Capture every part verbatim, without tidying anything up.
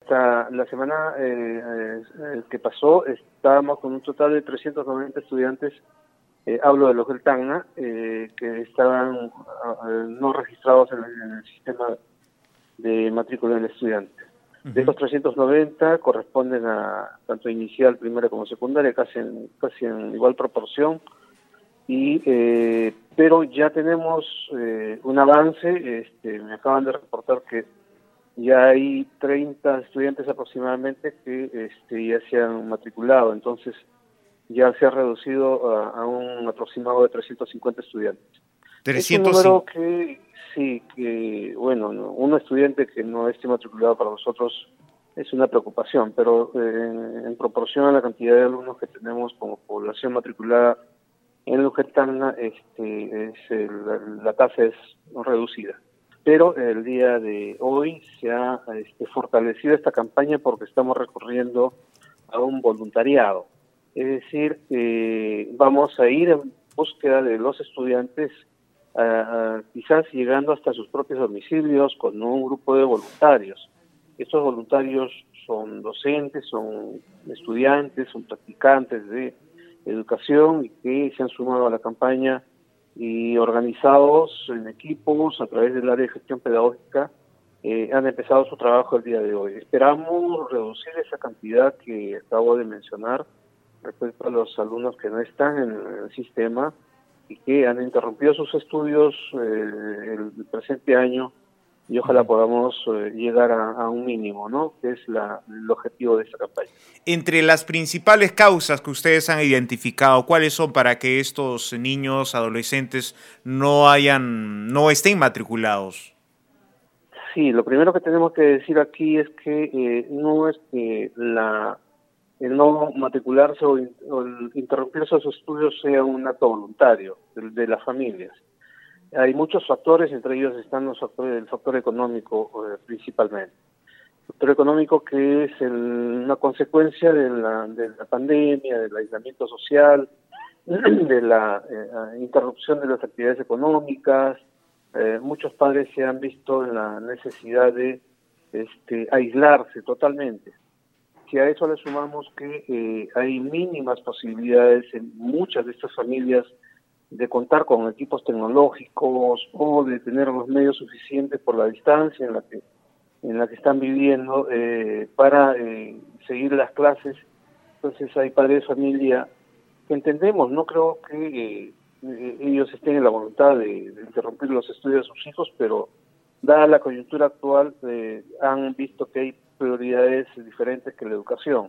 hasta la semana eh, eh, que pasó estábamos con un total de trescientos noventa estudiantes, eh, hablo del Hotel Tacna, eh, que estaban uh, no registrados en el, en el sistema de matrícula del estudiante. Uh-huh. De estos trescientos noventa corresponden a tanto inicial, primaria como secundaria, casi en, casi en igual proporción, y eh, pero ya tenemos eh, un avance. Este, me acaban de reportar que ya hay treinta estudiantes aproximadamente que este, ya se han matriculado, entonces ya se ha reducido a, a un aproximado de trescientos cincuenta estudiantes. trescientos... Es un número que, sí, que, bueno, ¿no? Un estudiante que no esté matriculado para nosotros es una preocupación, pero eh, en proporción a la cantidad de alumnos que tenemos como población matriculada en Luján Tacna, este, es el, la, la tasa es reducida. Pero el día de hoy se ha este, fortalecido esta campaña porque estamos recurriendo a un voluntariado. Es decir, eh, vamos a ir en búsqueda de los estudiantes, uh, uh, quizás llegando hasta sus propios domicilios con un grupo de voluntarios. Estos voluntarios son docentes, son estudiantes, son practicantes de educación y que se han sumado a la campaña y organizados en equipos a través del área de gestión pedagógica, eh, han empezado su trabajo el día de hoy. Esperamos reducir esa cantidad que acabo de mencionar respecto a los alumnos que no están en el sistema y que han interrumpido sus estudios eh, el presente año, y ojalá podamos eh, llegar a, a un mínimo, ¿no? Que es la, el objetivo de esta campaña. Entre las principales causas que ustedes han identificado, ¿cuáles son para que estos niños, adolescentes no hayan, no estén matriculados? Sí, lo primero que tenemos que decir aquí es que eh, no es que la el no matricularse o, in, o el interrumpir esos estudios sea un acto voluntario de, de las familias. Hay muchos factores, entre ellos están los factores, el factor económico eh, principalmente. El factor económico que es el, una consecuencia de la, de la pandemia, del aislamiento social, de la eh, interrupción de las actividades económicas. Eh, muchos padres se han visto en la necesidad de este, aislarse totalmente. Si a eso le sumamos que eh, hay mínimas posibilidades en muchas de estas familias de contar con equipos tecnológicos o de tener los medios suficientes por la distancia en la que en la que están viviendo eh, para eh, seguir las clases, entonces hay padres de familia que entendemos, no creo que eh, ellos estén en la voluntad de, de interrumpir los estudios de sus hijos, pero dada la coyuntura actual eh, han visto que hay prioridades diferentes que la educación.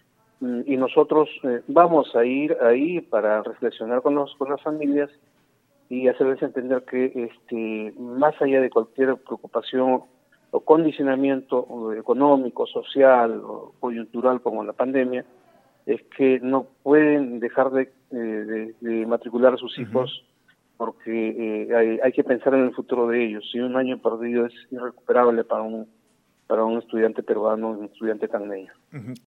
Y nosotros eh, vamos a ir ahí para reflexionar con, los, con las familias y hacerles entender que este, más allá de cualquier preocupación o condicionamiento o económico, social o coyuntural como la pandemia, es que no pueden dejar de, eh, de, de matricular a sus hijos, uh-huh. porque eh, hay, hay que pensar en el futuro de ellos. Si un año perdido es irrecuperable para un, para un estudiante peruano, un estudiante tacneño. Uh-huh.